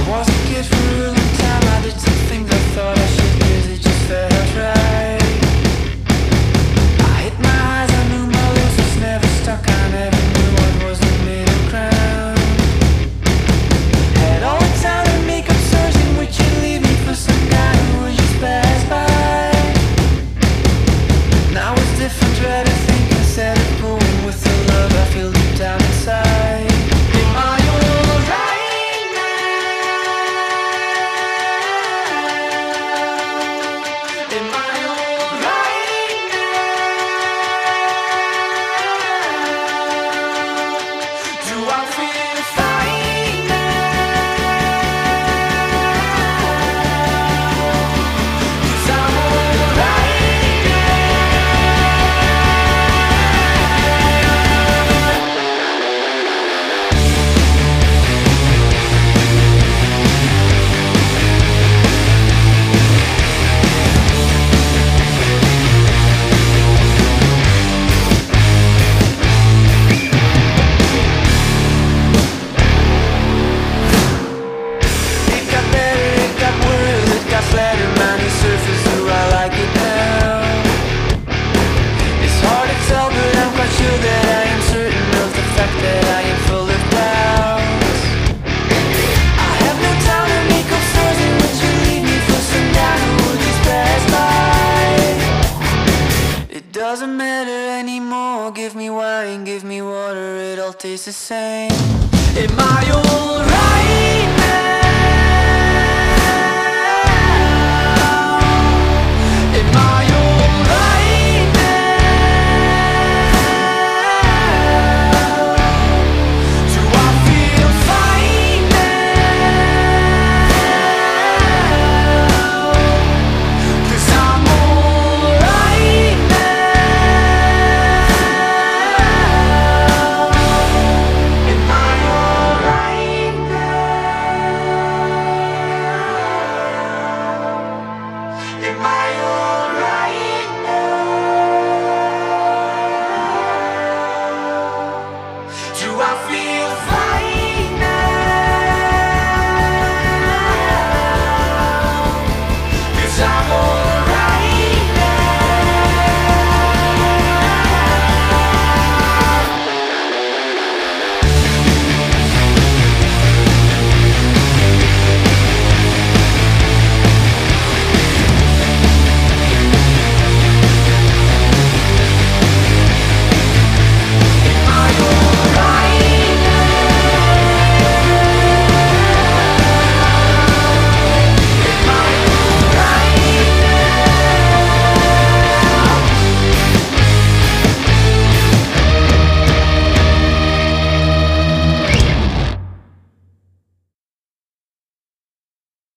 Was a kid for a long time, I did some things I thought I should do, they just felt right. I hit my highs, I knew my lows was never stuck, I never knew what was the middle ground. Had all the time to make up stories in which you leave me for some guy who would just pass by. Now it's different, try to think instead of going with the love I feel deep down inside. Am I alright now? Am I alright now? Do I feel fine now? 'Cause I'm alright now. It got better, it got worse, it got flatter, man, the surface, do I like it now? It's hard to tell, but I'm quite sure that I am certain of the fact that I am full of doubts. I have no time to make up stories in which you leave me for some guy who would just pass by. It doesn't matter anymore, give me wine, give me water, it all tastes the same. Am I alright?